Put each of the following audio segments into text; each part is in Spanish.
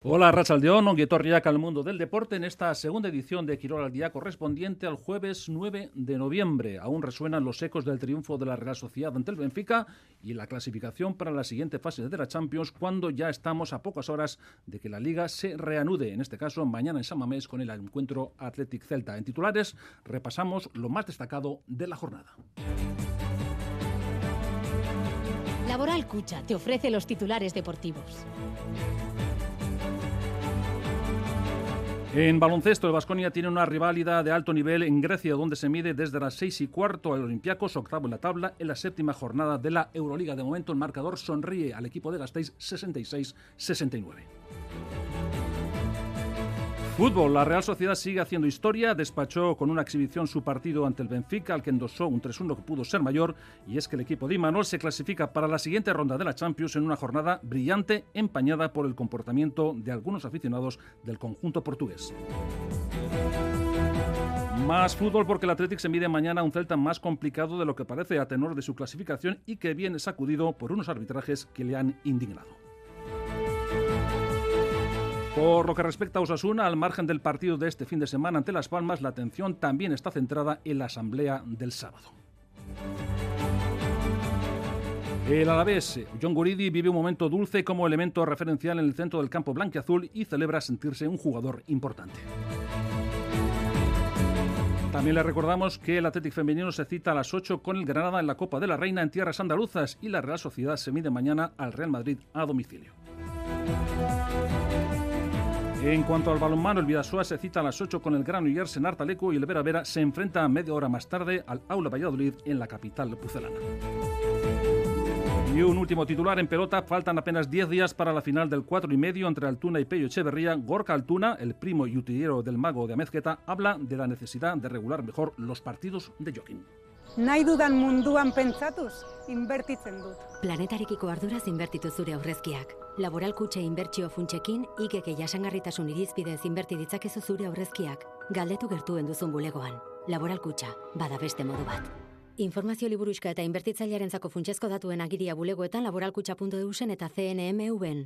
Hola, arratsaldeon, ongi etorriak al mundo del deporte en esta segunda edición de Quirol al Día correspondiente al jueves 9 de noviembre. Aún resuenan los ecos del triunfo de la Real Sociedad ante el Benfica y la clasificación para la siguiente fase de la Champions, cuando ya estamos a pocas horas de que la Liga se reanude, en este caso mañana en San Mamés con el encuentro Athletic Celta. En titulares repasamos lo más destacado de la jornada. Laboral Cucha te ofrece los titulares deportivos. En baloncesto, el Baskonia tiene una rivalidad de alto nivel en Grecia, donde se mide desde las 6:15 al Olympiacos, octavo en la tabla, en la séptima jornada de la Euroliga. De momento, el marcador sonríe al equipo de Gasteiz 66-69. Fútbol, la Real Sociedad sigue haciendo historia, despachó con una exhibición su partido ante el Benfica, al que endosó un 3-1 que pudo ser mayor, y es que el equipo de Imanol se clasifica para la siguiente ronda de la Champions en una jornada brillante, empañada por el comportamiento de algunos aficionados del conjunto portugués. Más fútbol porque el Athletic se mide mañana a un Celta más complicado de lo que parece a tenor de su clasificación y que viene sacudido por unos arbitrajes que le han indignado. Por lo que respecta a Osasuna, al margen del partido de este fin de semana ante Las Palmas, la atención también está centrada en la asamblea del sábado. El alavés, John Guridi, vive un momento dulce como elemento referencial en el centro del campo blanquiazul y celebra sentirse un jugador importante. También le recordamos que el Athletic femenino se cita a las 8 con el Granada en la Copa de la Reina en tierras andaluzas y la Real Sociedad se mide mañana al Real Madrid a domicilio. En cuanto al balonmano, el Bidasoa se cita a las 8 con el Granollers en Artaleco y el Vera Vera se enfrenta media hora más tarde al Aula Valladolid en la capital pucelana. Y un último titular en pelota, faltan apenas 10 días para la final del 4,5 entre Altuna y Pello Echeverría. Gorka Altuna, el primo y utillero del mago de Amezqueta, habla de la necesidad de regular mejor los partidos de jogging. Nahi dudan munduan pentsatuz, inbertitzen dut. Planetarekiko arduraz inbertitu zure aurrezkiak. Laboral Kutxa inbertsio funtsekin, IGK jasangarritasun irizpidez inberti ditzakezu zure aurrezkiak. Galdetu gertuen duzun bulegoan. Laboral Kutxa, bada beste modu bat. Informazio liburuxka eta inbertitzailearentzako funtsezko datuen agiria bulegoetan laboralkutxa.eusen eta CNMV-en.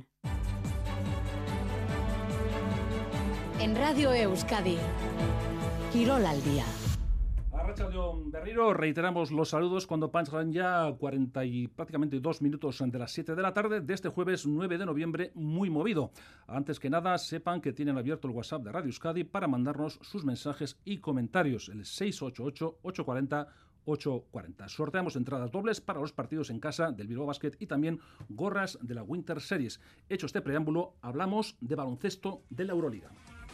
En Radio Euskadi, Quirol al Día. Arratsaldeon berriro, reiteramos los saludos cuando pasan ya 40 y prácticamente 2 minutos de las 7 de la tarde de este jueves 9 de noviembre, muy movido. Antes que nada, sepan que tienen abierto el WhatsApp de Radio Euskadi para mandarnos sus mensajes y comentarios, el 688-840-840. Sorteamos entradas dobles para los partidos en casa del Bilbao Basket y también gorras de la Winter Series. Hecho este preámbulo, hablamos de baloncesto de la Euroliga.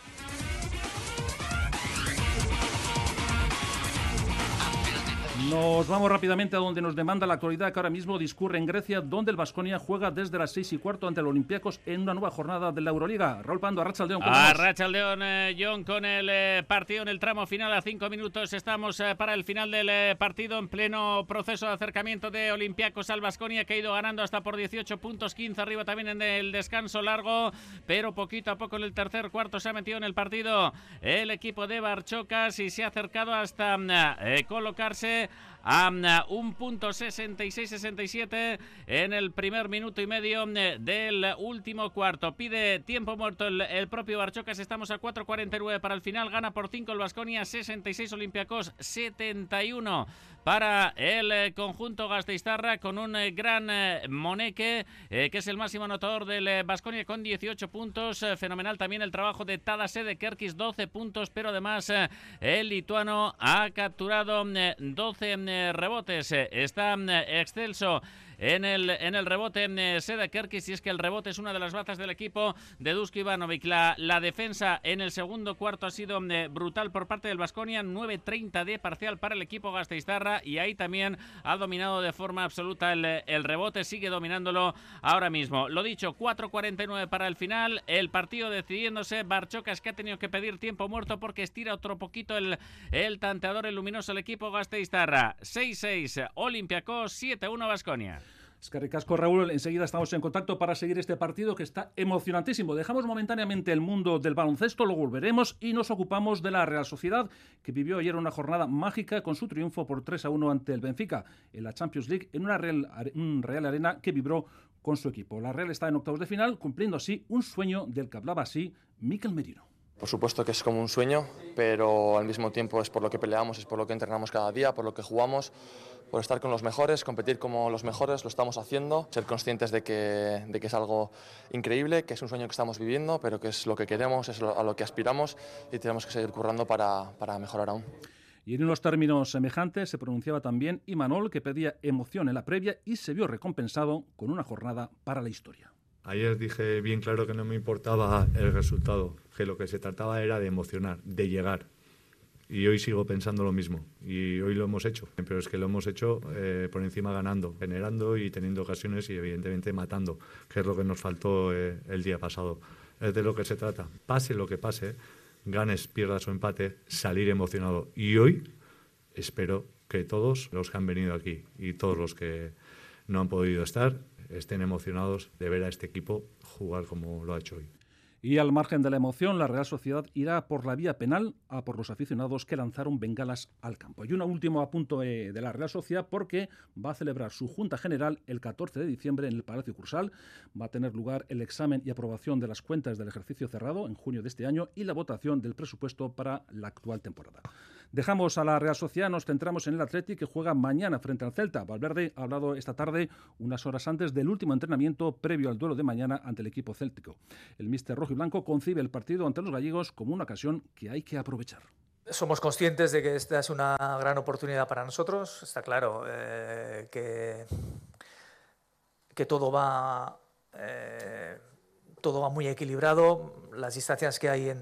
Nos vamos rápidamente a donde nos demanda la actualidad que ahora mismo discurre en Grecia, donde el Baskonia juega desde las 6:15 ante el Olympiacos en una nueva jornada de la Euroliga. Raúl Pando, arratsaldeon. Arratsaldeon, John, con el partido en el tramo final a 5 minutos. Estamos para el final del partido en pleno proceso de acercamiento de Olympiacos al Baskonia, que ha ido ganando hasta por 18 puntos, 15 arriba también en el descanso largo, pero poquito a poco en el tercer cuarto se ha metido en el partido el equipo de Barchokas y se ha acercado hasta colocarse a un punto 66-67 en el primer minuto y medio del último cuarto. Pide tiempo muerto el propio Barchokas. Estamos a 4:49 para el final. Gana por 5 el Baskonia, 66 Olympiacos, 71 para el conjunto gasteiztarra, con un gran Moneke, que es el máximo anotador del Baskonia con 18 puntos. Fenomenal también el trabajo de Tadas de Kerkis, 12 puntos, pero además el lituano ha capturado 12 rebotes. Está excelso en el rebote Seda Kerkis, y es que el rebote es una de las bazas del equipo de Dusko Ivanovic. La defensa en el segundo cuarto ha sido brutal por parte del Baskonia, 9:30 de parcial para el equipo gasteiztarra, y ahí también ha dominado de forma absoluta el rebote, sigue dominándolo ahora mismo. Lo dicho, 4:49 para el final, el partido decidiéndose. Barchokas, que ha tenido que pedir tiempo muerto porque estira otro poquito el tanteador, el luminoso, el equipo gasteiztarra. 6-6 Olympiacos, 7-1 Baskonia. Eskerrik asko, Raúl. Enseguida estamos en contacto para seguir este partido que está emocionantísimo. Dejamos momentáneamente el mundo del baloncesto, luego volveremos y nos ocupamos de la Real Sociedad, que vivió ayer una jornada mágica con su triunfo por 3-1 ante el Benfica en la Champions League, en una Real Arena que vibró con su equipo. La Real está en octavos de final, cumpliendo así un sueño del que hablaba así Mikel Merino. Por supuesto que es como un sueño, pero al mismo tiempo es por lo que peleamos, es por lo que entrenamos cada día, por lo que jugamos, por estar con los mejores, competir como los mejores, lo estamos haciendo, ser conscientes de que es algo increíble, que es un sueño que estamos viviendo, pero que es lo que queremos, es a lo que aspiramos y tenemos que seguir currando para mejorar aún. Y en unos términos semejantes se pronunciaba también Imanol, que pedía emoción en la previa y se vio recompensado con una jornada para la historia. Ayer dije bien claro que no me importaba el resultado, que lo que se trataba era de emocionar, de llegar. Y hoy sigo pensando lo mismo, y hoy lo hemos hecho. Pero es que lo hemos hecho por encima ganando, generando y teniendo ocasiones y evidentemente matando, que es lo que nos faltó el día pasado. Es de lo que se trata. Pase lo que pase, ganes, pierdas o empate, salir emocionado. Y hoy espero que todos los que han venido aquí y todos los que no han podido estar estén emocionados de ver a este equipo jugar como lo ha hecho hoy. Y al margen de la emoción, la Real Sociedad irá por la vía penal a por los aficionados que lanzaron bengalas al campo. Y un último apunte de la Real Sociedad, porque va a celebrar su Junta General el 14 de diciembre en el Palacio Cursal. Va a tener lugar el examen y aprobación de las cuentas del ejercicio cerrado en junio de este año y la votación del presupuesto para la actual temporada. Dejamos a la Real Sociedad, nos centramos en el Athletic, que juega mañana frente al Celta. Valverde ha hablado esta tarde, unas horas antes del último entrenamiento previo al duelo de mañana ante el equipo céltico. El míster rojiblanco concibe el partido ante los gallegos como una ocasión que hay que aprovechar. Somos conscientes de que esta es una gran oportunidad para nosotros. Está claro que todo va muy equilibrado. Las distancias que hay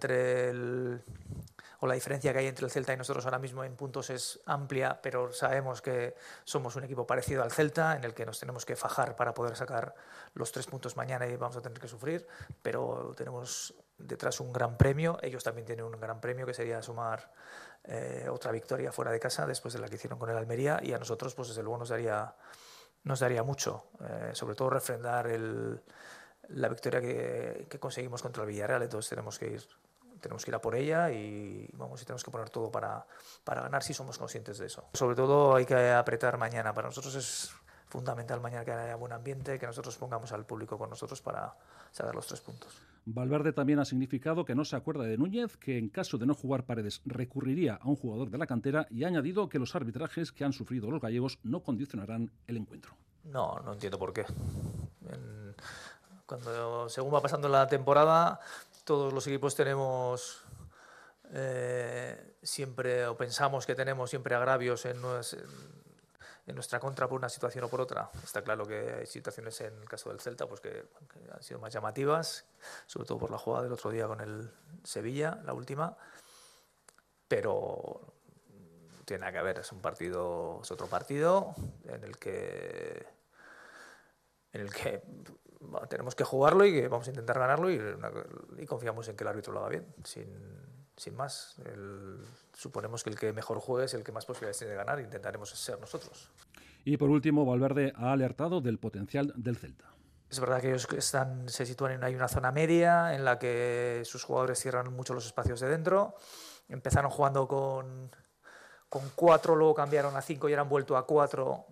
o la diferencia que hay entre el Celta y nosotros ahora mismo en puntos es amplia, pero sabemos que somos un equipo parecido al Celta, en el que nos tenemos que fajar para poder sacar los 3 puntos mañana y vamos a tener que sufrir, pero tenemos detrás un gran premio. Ellos también tienen un gran premio, que sería sumar otra victoria fuera de casa después de la que hicieron con el Almería, y a nosotros pues desde luego nos daría mucho, sobre todo refrendar la victoria que conseguimos contra el Villarreal. Entonces tenemos que ir a por ella y tenemos que poner todo para ganar, si somos conscientes de eso. Sobre todo hay que apretar mañana. Para nosotros es fundamental mañana que haya buen ambiente, que nosotros pongamos al público con nosotros para sacar los 3 puntos. Valverde también ha significado que no se acuerda de Núñez, que en caso de no jugar Paredes recurriría a un jugador de la cantera, y ha añadido que los arbitrajes que han sufrido los gallegos no condicionarán el encuentro. No entiendo por qué. Según va pasando la temporada, todos los equipos tenemos siempre, o pensamos que tenemos siempre agravios en nuestra contra por una situación o por otra. Está claro que hay situaciones en el caso del Celta pues que han sido más llamativas, sobre todo por la jugada del otro día con el Sevilla, la última, pero no tiene nada que ver. Es otro partido en el que tenemos que jugarlo y que vamos a intentar ganarlo, y confiamos en que el árbitro lo haga bien, sin más. Suponemos que el que mejor juegue es el que más posibilidades tiene de ganar, e intentaremos ser nosotros. Y por último, Valverde ha alertado del potencial del Celta. Es verdad que ellos se sitúan en una zona media en la que sus jugadores cierran mucho los espacios de dentro. Empezaron jugando con 4, luego cambiaron a 5 y ahora han vuelto a 4.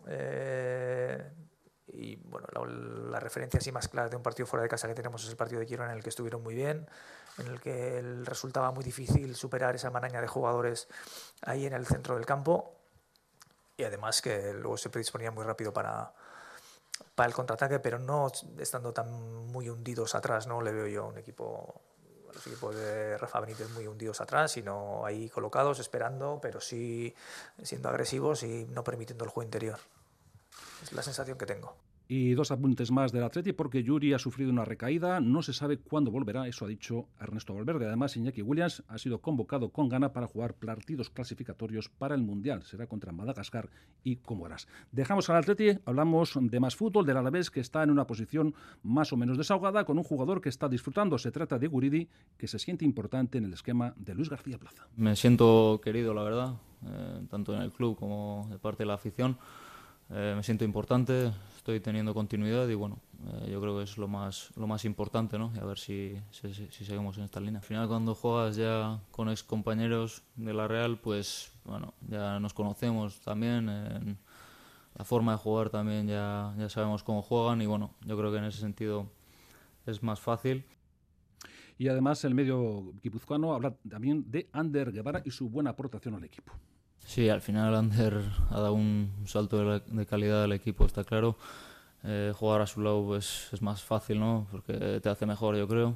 Y bueno, la referencia así más clara de un partido fuera de casa que tenemos es el partido de Girona, en el que estuvieron muy bien, en el que resultaba muy difícil superar esa maraña de jugadores ahí en el centro del campo, y además que luego se predisponían muy rápido para el contraataque, pero no estando tan muy hundidos atrás. No le veo yo a los equipos de Rafa Benítez muy hundidos atrás, sino ahí colocados, esperando, pero sí siendo agresivos y no permitiendo el juego interior. Es la sensación que tengo. Y 2 apuntes más del Atleti, porque Yuri ha sufrido una recaída, no se sabe cuándo volverá, eso ha dicho Ernesto Valverde. Además, Iñaki Williams ha sido convocado con Ghana para jugar partidos clasificatorios para el Mundial. Será contra Madagascar y Comoras. Dejamos al Atleti, hablamos de más fútbol, del Alavés, que está en una posición más o menos desahogada, con un jugador que está disfrutando. Se trata de Guridi, que se siente importante en el esquema de Luis García Plaza. Me siento querido, la verdad, tanto en el club como de parte de la afición. Me siento importante, estoy teniendo continuidad y bueno, yo creo que es lo más importante, ¿no? Y a ver si seguimos en esta línea. Al final, cuando juegas ya con ex compañeros de la Real, pues bueno, ya nos conocemos también. la forma de jugar también ya sabemos cómo juegan y bueno, yo creo que en ese sentido es más fácil. Y además el medio guipuzcoano habla también de Ander Guevara y su buena aportación al equipo. Sí, al final Ander ha dado un salto de calidad al equipo, está claro. Jugar a su lado es más fácil, ¿no? Porque te hace mejor, yo creo.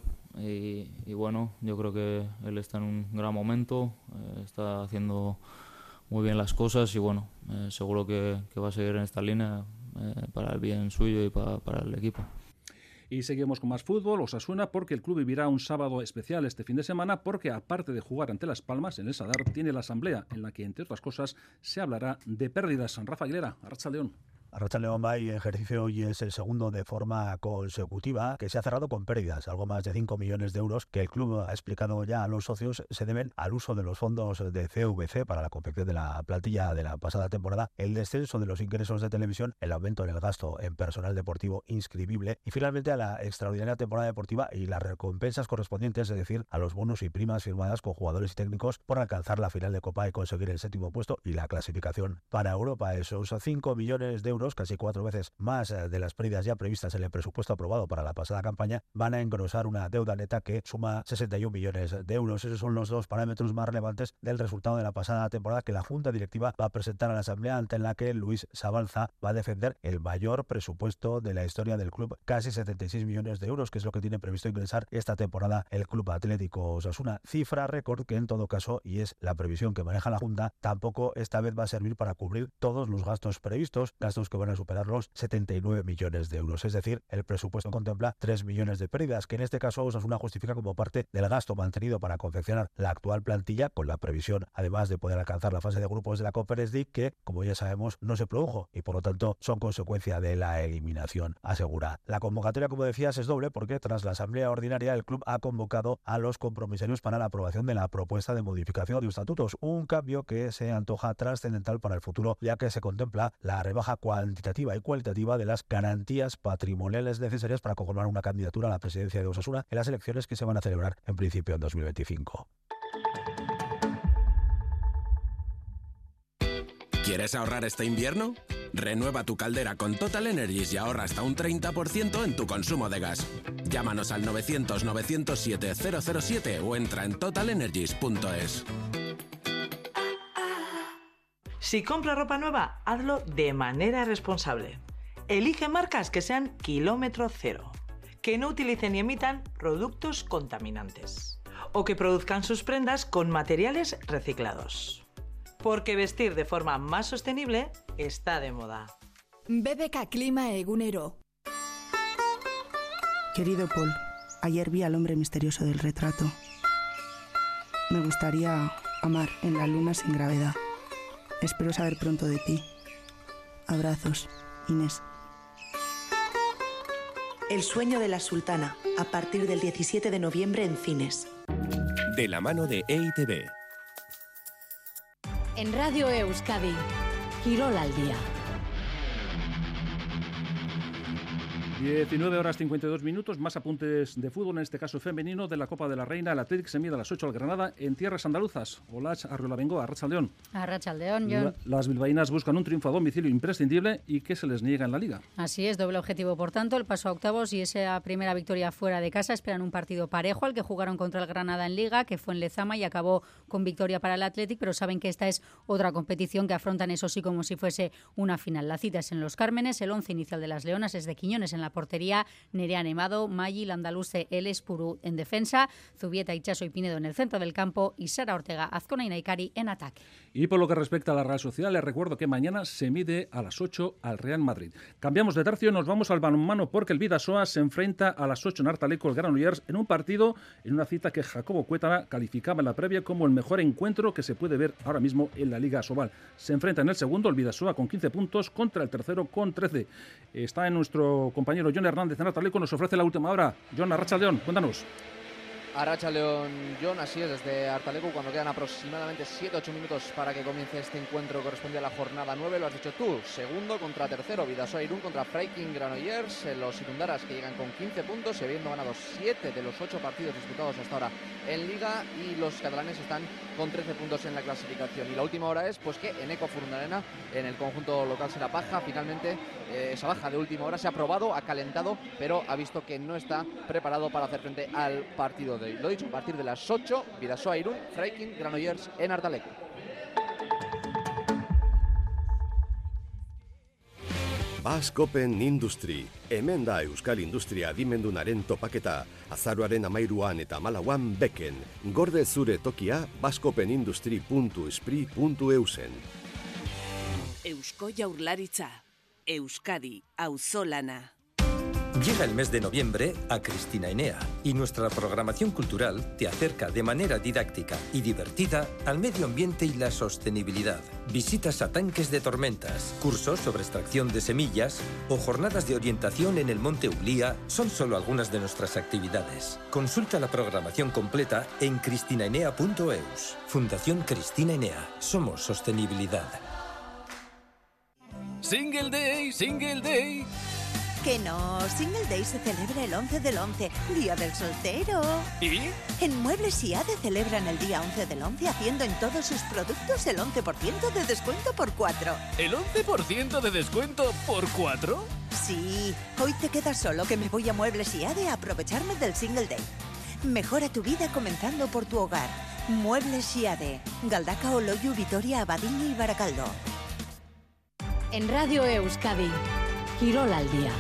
Y bueno, yo creo que él está en un gran momento, está haciendo muy bien las cosas y bueno, seguro que va a seguir en esta línea para el bien suyo y para el equipo. Y seguimos con más fútbol, Osasuna, porque el club vivirá un sábado especial este fin de semana, porque aparte de jugar ante Las Palmas, en el Sadar tiene la asamblea, en la que, entre otras cosas, se hablará de pérdidas. Rafa Aguilera, Arratsaldeon. Arratsaldeon va y ejercicio hoy es el segundo de forma consecutiva que se ha cerrado con pérdidas. Algo más de 5 millones de euros que el club ha explicado ya a los socios se deben al uso de los fondos de CVC para la confección de la plantilla de la pasada temporada, el descenso de los ingresos de televisión, el aumento en el gasto en personal deportivo inscribible y finalmente a la extraordinaria temporada deportiva y las recompensas correspondientes, es decir, a los bonos y primas firmadas con jugadores y técnicos por alcanzar la final de Copa y conseguir el 7º puesto y la clasificación para Europa. Esos 5 millones de euros, casi 4 veces más de las pérdidas ya previstas en el presupuesto aprobado para la pasada campaña, van a engrosar una deuda neta que suma 61 millones de euros. Esos son los dos parámetros más relevantes del resultado de la pasada temporada que la Junta Directiva va a presentar a la Asamblea, ante la que Luis Sabalza va a defender el mayor presupuesto de la historia del club, casi 76 millones de euros, que es lo que tiene previsto ingresar esta temporada el Club Atlético Osasuna. Cifra récord que en todo caso, y es la previsión que maneja la Junta, tampoco esta vez va a servir para cubrir todos los gastos previstos, gastos que van a superar los 79 millones de euros. Es decir, el presupuesto contempla 3 millones de pérdidas, que en este caso Osasuna justifica como parte del gasto mantenido para confeccionar la actual plantilla, con la previsión, además de poder alcanzar la fase de grupos de la Conference League, que, como ya sabemos, no se produjo y por lo tanto son consecuencia de la eliminación, asegura. La convocatoria, como decías, es doble porque tras la asamblea ordinaria el club ha convocado a los compromisarios para la aprobación de la propuesta de modificación de estatutos, un cambio que se antoja trascendental para el futuro, ya que se contempla la rebaja cuantitativa y cualitativa de las garantías patrimoniales necesarias para conformar una candidatura a la presidencia de Osasuna en las elecciones que se van a celebrar en principio en 2025. ¿Quieres ahorrar este invierno? Renueva tu caldera con Total Energies y ahorra hasta un 30% en tu consumo de gas. Llámanos al 900-907-007 o entra en totalenergies.es. Si compras ropa nueva, hazlo de manera responsable. Elige marcas que sean kilómetro cero, que no utilicen ni emitan productos contaminantes o que produzcan sus prendas con materiales reciclados. Porque vestir de forma más sostenible está de moda. BBK Klima Egunero. Querido Paul, ayer vi al hombre misterioso del retrato. Me gustaría amar en la luna sin gravedad. Espero saber pronto de ti. Abrazos, Inés. El sueño de la sultana, a partir del 17 de noviembre en cines. De la mano de EITB. En Radio Euskadi, Quirol al día. 19:52, más apuntes de fútbol, en este caso femenino, de la Copa de la Reina. El Athletic se mide a las 8 al Granada en tierras andaluzas. Olach Arriolabengoa, Arratsaldeon. Arratsaldeon, John. Las bilbaínas buscan un triunfo a domicilio imprescindible y que se les niega en la Liga. Así es, doble objetivo, por tanto, el paso a octavos y esa primera victoria fuera de casa. Esperan un partido parejo al que jugaron contra el Granada en Liga, que fue en Lezama y acabó con victoria para el Athletic, pero saben que esta es otra competición que afrontan, eso sí, como si fuese una final. La cita es en Los Cármenes, el 11 inicial de las Leonas es de Quiñones en la portería, Nerea Nemado, Maggi, Landaluce, El Espuru en defensa, Zubieta, Itxaso y Pinedo en el centro del campo y Sara Ortega, Azcona y Naikari en ataque. Y por lo que respecta a la Real Sociedad, les recuerdo que mañana se mide a las 8 al Real Madrid. Cambiamos de tercio y nos vamos al balonmano porque el Bidasoa se enfrenta a las 8 en Artaleco el Granollers en un partido, en una cita que Jacobo Cuétara calificaba en la previa como el mejor encuentro que se puede ver ahora mismo en la Liga Asobal. Se enfrenta en el segundo el Bidasoa con 15 puntos contra el tercero con 13. Está en nuestro compañero Jon Hernández en Artaleco, nos ofrece la última hora. Jon, Arratsaldeon, cuéntanos. Arratsaldeon, Jon, así es, desde Artalecu, cuando quedan aproximadamente 7-8 minutos para que comience este encuentro que corresponde a la jornada 9, lo has dicho tú, segundo contra tercero, Bidasoa Irún contra Freiking Granollers, los irundaras que llegan con 15 puntos, habiendo ganado 7 de los 8 partidos disputados hasta ahora en Liga, y los catalanes están con 13 puntos en la clasificación. Y la última hora es pues que Eneco Furundarena, en el conjunto local, será baja. Finalmente esa baja de última hora se ha probado, ha calentado, pero ha visto que no está preparado para hacer frente al partido de hoy. Lo he dicho, a partir de las 8, Bidasoa Irún, Freiking Granollers en Artalecu. Basque Open Industry, hemen da Euskal Industria adimendunaren topaketa, azaroaren 13an eta 14an beken, gorde zure tokia baskeopenindustry.spri.eusen. Eusko Jaurlaritza, Euskadi, auzolana. Llega el mes de noviembre a Cristina Enea y nuestra programación cultural te acerca de manera didáctica y divertida al medio ambiente y la sostenibilidad. Visitas a tanques de tormentas, cursos sobre extracción de semillas o jornadas de orientación en el Monte Uglía son solo algunas de nuestras actividades. Consulta la programación completa en cristinaenea.eus. Fundación Cristina Enea. Somos sostenibilidad. Single Day, Single Day. Que no, Single Day se celebra el 11 del 11, Día del Soltero. ¿Y? En Muebles IADE celebran el día 11 del 11 haciendo en todos sus productos el 11% de descuento por 4. ¿El 11% de descuento por 4? Sí, hoy te quedas solo que me voy a Muebles IADE a aprovecharme del Single Day. Mejora tu vida comenzando por tu hogar. Muebles IADE, Galdakao, Loiu, Vitoria, Abadiño y Baracaldo. En Radio Euskadi, Kirol al Día.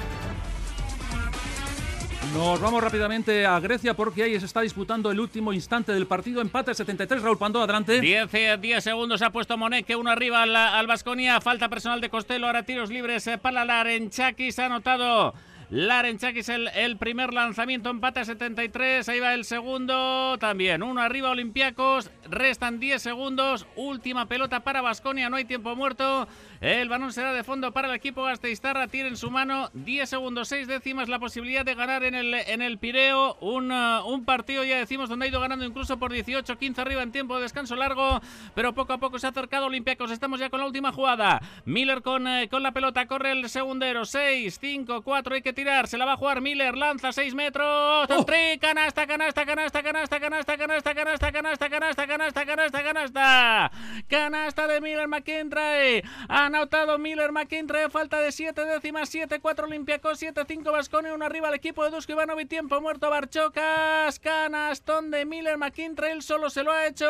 Nos vamos rápidamente a Grecia porque ahí se está disputando el último instante del partido. Empate 73, Raúl Pandó, adelante. 10 segundos ha puesto Moneque, uno arriba al Baskonia. Falta personal de Costello, ahora tiros libres para Larenchakis. Ha anotado Larenchakis el primer lanzamiento, empate a 73. Ahí va el segundo también. Uno arriba Olympiacos, restan 10 segundos. Última pelota para Baskonia, no hay tiempo muerto. El balón será de fondo para el equipo gasteiztarra. Tiene en su mano 10 segundos, 6 décimas la posibilidad de ganar en el Pireo. Un partido, ya decimos, donde ha ido ganando incluso por 18-15 arriba en tiempo de descanso largo. Pero poco a poco se ha acercado Olympiacos. Estamos ya con la última jugada. Miller con la pelota, corre el segundero. 6, 5, 4, hay que tirar. Se la va a jugar Miller, lanza 6 metros. Tri, canasta, canasta, canasta, canasta, canasta, canasta, canasta, canasta, canasta, canasta, canasta, canasta. Canasta de Miller McIntyre. Anotado Miller McIntyre, falta de 7 décimas, 7-4 Olympiacos, 7-5 Baskonia, uno arriba al equipo de Dusko Ivanovic, tiempo muerto Barchokas, canastón de Miller McIntyre, él solo se lo ha hecho,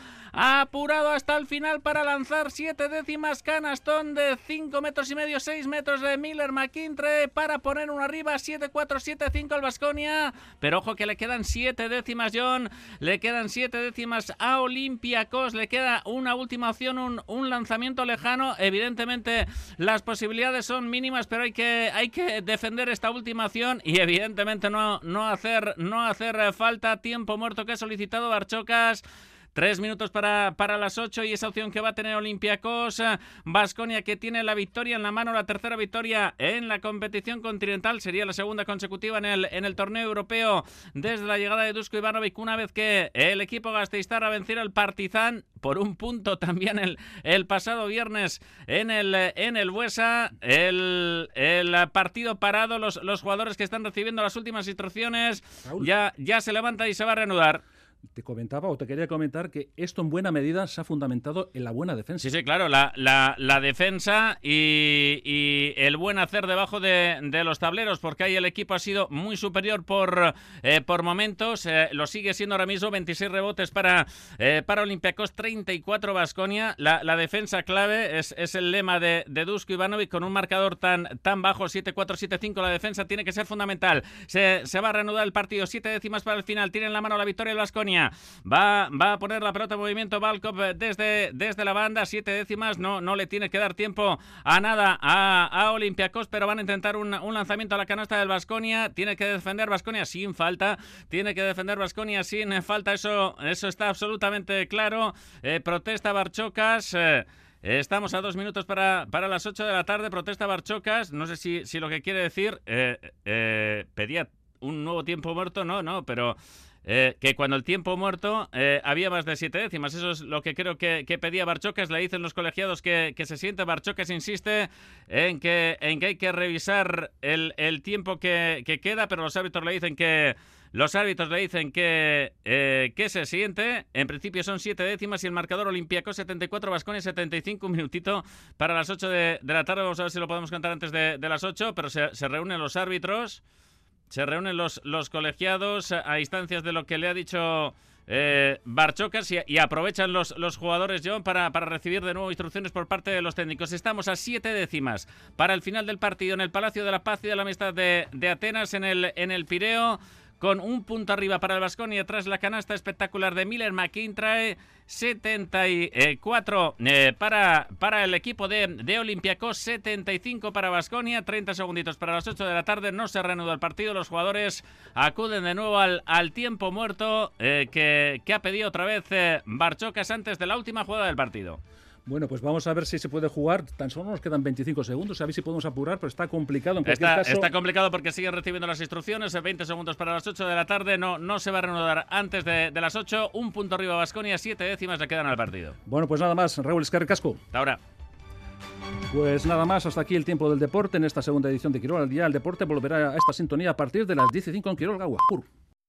ha apurado hasta el final para lanzar 7 décimas, canastón de 5 metros y medio, 6 metros de Miller McIntyre para poner uno arriba, 7-4, 7-5 al Baskonia, pero ojo que le quedan 7 décimas, John, le quedan 7 décimas a Olympiacos, le queda una última opción, un lanzamiento lejano, evidentemente las posibilidades son mínimas, pero hay que defender esta última acción y evidentemente no hacer falta. Tiempo muerto que ha solicitado Barchokas. 3 minutos para las 8 y esa opción que va a tener Olympiacos. Baskonia que tiene la victoria en la mano, la tercera victoria en la competición continental, sería la segunda consecutiva en el torneo europeo desde la llegada de Dusko Ivanovic, una vez que el equipo gasteiztarra venciera al Partizan por un punto también el pasado viernes en el Buesa. El partido parado, los jugadores que están recibiendo las últimas instrucciones, ya se levanta y se va a reanudar. Te comentaba o te quería comentar que esto en buena medida se ha fundamentado en la buena defensa. Sí, claro, la defensa y el buen hacer debajo de los tableros, porque ahí el equipo ha sido muy superior por momentos, lo sigue siendo ahora mismo. 26 rebotes para Olympiacos, 34 Baskonia. La defensa clave es el lema de Dusko Ivanovic, con un marcador tan bajo, 7-4, 7-5, la defensa tiene que ser fundamental. Se va a reanudar el partido, 7 décimas para el final, tiene en la mano la victoria el Baskonia. Va a poner la pelota en movimiento Valkov desde la banda, 7 décimas, no le tiene que dar tiempo a nada a Olympiacos, pero van a intentar un lanzamiento a la canasta del Baskonia. Tiene que defender Baskonia sin falta, eso está absolutamente claro. Protesta Barchokas. Estamos a 2 minutos para las 8 de la tarde, protesta Barchokas, no sé si lo que quiere decir pedía un nuevo tiempo muerto, no, pero que cuando el tiempo muerto había más de 7 décimas. Eso es lo que creo que pedía Barchocas. Le dicen los colegiados que se siente. Barchocas insiste en que hay que revisar el tiempo que queda, pero los árbitros le dicen que se siente. En principio son 7 décimas y el marcador Olympiacos 74, Baskonia 75, un minutito para las 8 de la tarde. Vamos a ver si lo podemos contar antes de las 8, pero se reúnen los árbitros, se reúnen los colegiados a instancias de lo que le ha dicho Barchocas y aprovechan los jugadores, John, para recibir de nuevo instrucciones por parte de los técnicos. Estamos a 7 décimas para el final del partido en el Palacio de la Paz y de la Amistad de Atenas, en el Pireo, con un punto arriba para el Baskonia tras la canasta espectacular de Miller McIntyre. 74 para el equipo de Olympiacos, 75 para Baskonia, 30 segunditos para las 8 de la tarde. No se reanuda el partido, los jugadores acuden de nuevo al tiempo muerto que ha pedido otra vez Barchocas antes de la última jugada del partido. Bueno, pues vamos a ver si se puede jugar. Tan solo nos quedan 25 segundos, a ver si podemos apurar, pero está complicado en cualquier caso. Está complicado porque siguen recibiendo las instrucciones. 20 segundos para las 8 de la tarde. No se va a reanudar antes de las 8. Un punto arriba Baskonia, 7 décimas le quedan al partido. Bueno, pues nada más. Raúl Escarricasco. Hasta ahora. Pues nada más, hasta aquí el tiempo del deporte en esta segunda edición de Quirol al Día. El deporte volverá a esta sintonía a partir de las 15 en Quirol Gau Apur.